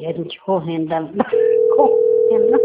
E a gente correndo correndo.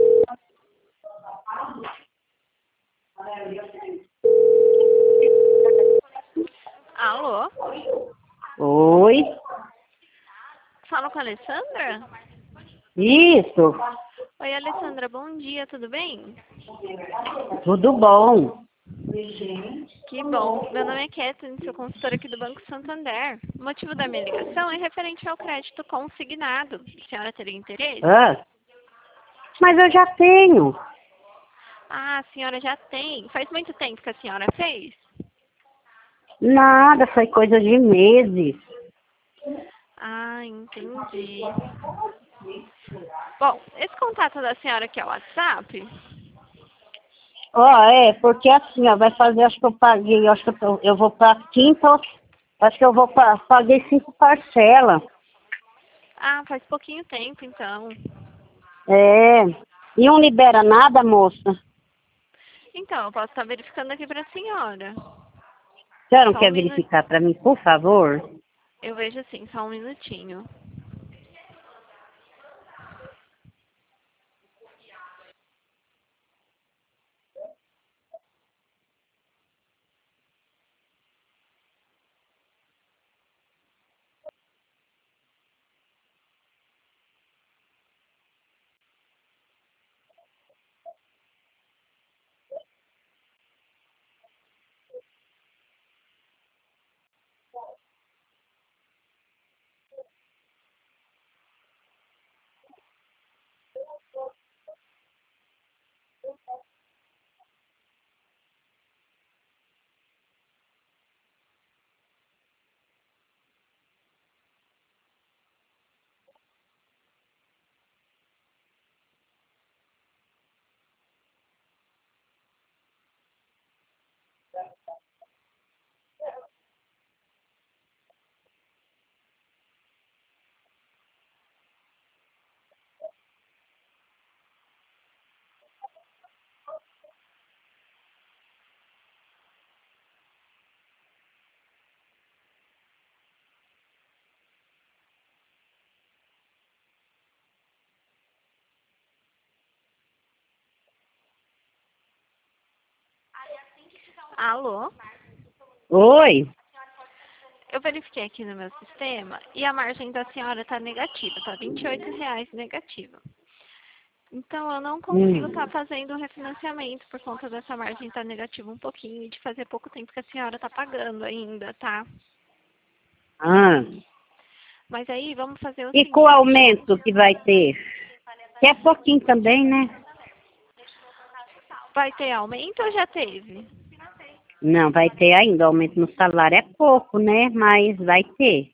Alô? Oi? Fala com a Alessandra? Isso, Oi, Alessandra, bom dia, tudo bem? tudo bom. Que bom. Meu nome é Kathleen, sou consultora aqui do Banco Santander. O motivo da minha ligação é referente ao crédito consignado. A senhora teria interesse? Ah, mas eu já tenho. Ah, a senhora já tem. Faz muito tempo que a senhora fez? Nada, foi coisa de meses. Ah, entendi. Bom, esse contato da senhora aqui é o WhatsApp? Porque assim, ó, vai fazer, acho que eu paguei, acho que eu vou pra quinta, acho que eu vou paguei 5 parcelas. Ah, faz pouquinho tempo, então. É, e não libera nada, moça? Então, eu posso estar verificando aqui para a senhora. Você não Só um quer minuto. verificar pra mim, por favor? Eu vejo assim, só um minutinho. Alô? Oi? Eu verifiquei aqui no meu sistema e a margem da senhora está negativa, está R$ 28 negativa. Então, eu não consigo Hum. estar fazendo o refinanciamento por conta dessa margem estar negativa um pouquinho e de fazer pouco tempo que a senhora está pagando ainda, tá? Ah. Mas aí, vamos fazer o E com o seguinte. aumento que vai ter? Que é pouquinho também, né? Vai ter aumento ou já teve? Não, vai ter ainda. O aumento no salário é pouco, né? Mas vai ter.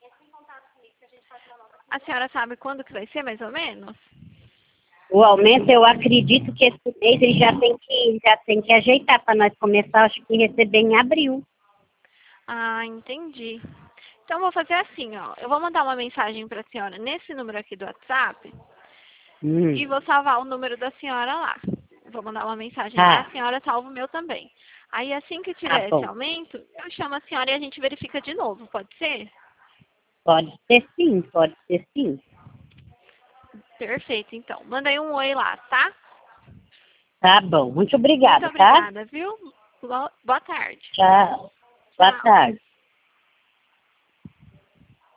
A senhora sabe quando que vai ser, mais ou menos? O aumento, eu acredito que esse mês ele já tem que ajeitar para nós começar, acho que receber em abril. Ah, entendi. Então, vou fazer assim, ó. Eu vou mandar uma mensagem para a senhora nesse número aqui do WhatsApp e Hum. vou salvar o número da senhora lá. Vou mandar uma mensagem lá, a Tá, senhora salva o meu também. Aí, assim que tá tiver esse bom. aumento, eu chamo a senhora e a gente verifica de novo, pode ser? Pode ser sim, pode ser sim. Perfeito, então. Mandei um oi lá, tá? Tá bom. Muito Muito obrigada, tá? obrigada, viu? Boa tarde. Tchau. Boa Tchau. tarde.